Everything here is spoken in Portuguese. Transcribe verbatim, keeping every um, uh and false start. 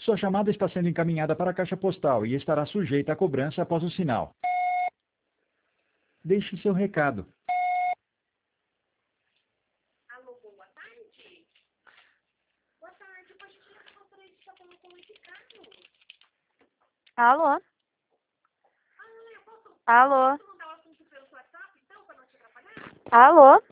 Sua chamada está sendo encaminhada para a caixa postal e estará sujeita a cobrança após o sinal. Deixe seu recado. Alô, boa tarde. Boa tarde, pode tirar a foto aí de só como comunicado. Alô? Ah, eu posso, Alô? posso mandar o assunto pelo WhatsApp, então, para não te atrapalhar? Alô?